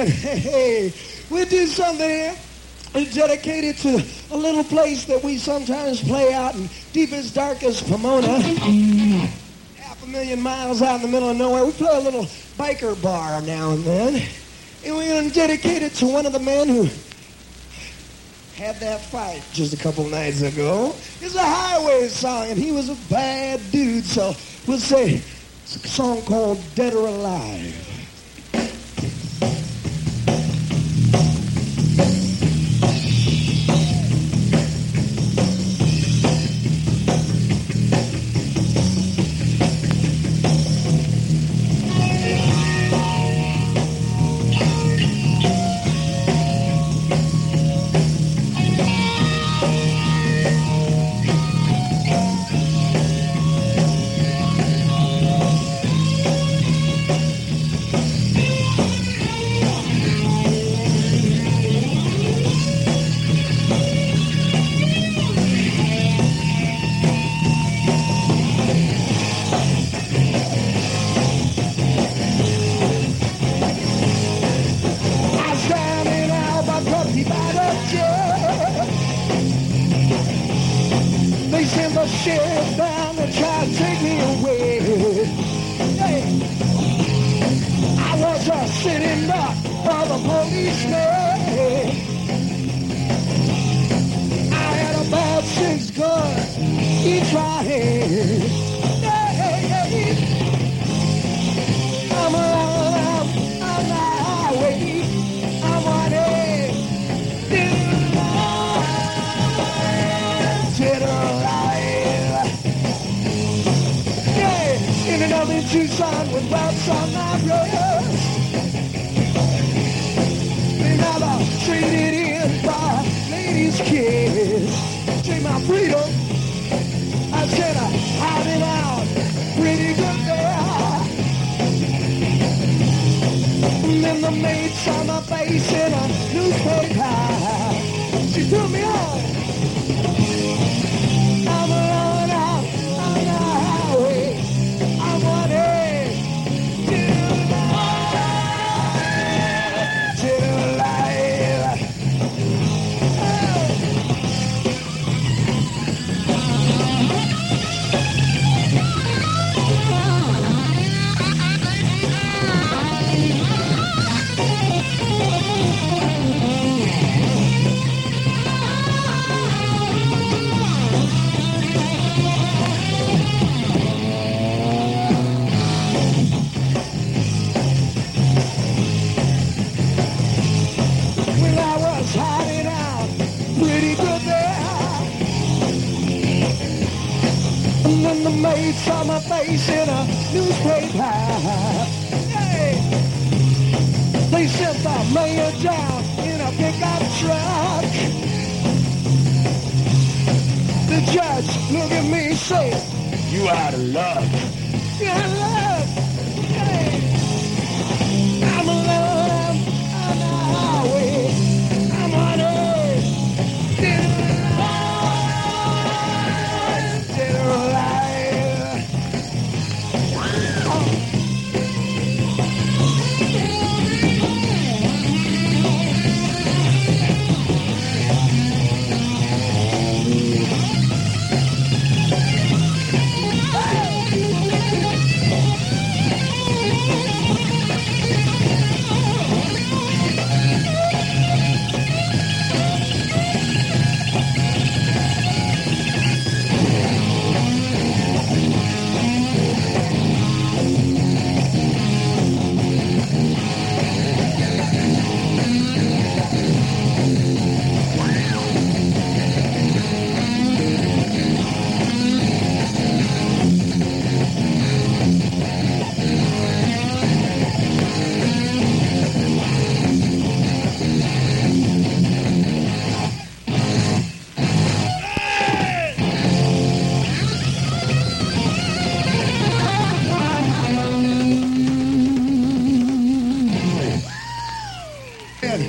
Hey, we do something here. It's dedicated to a little place that we sometimes play out in deepest, darkest Pomona. 500,000 miles out in the middle of nowhere. We play a little biker bar now and then. And we're going to dedicate it to one of the men who had that fight just a couple nights ago. It's a highway song, and he was a bad dude, so we'll say it's a song called Dead or Alive. They sent the sheriff down to try to take me away. Hey. I was a sitting duck for the policeman. I had a bad 6 gun each my hand. Hey. I'm around on the highway. I'm on it. Ended up in Tucson with welts on my wrist. They never traded in by ladies' kiss. Take my freedom. I said I had it out pretty good there. And then the maid saw my face in a newspaper. She put me on. I'm alone out on the highway. I want it to life. Hiding out pretty good there. And then the maid saw my face in a newspaper. Hey. They sent the mayor down in a pickup truck. The judge looked at me and said, "You out of luck." Yeah,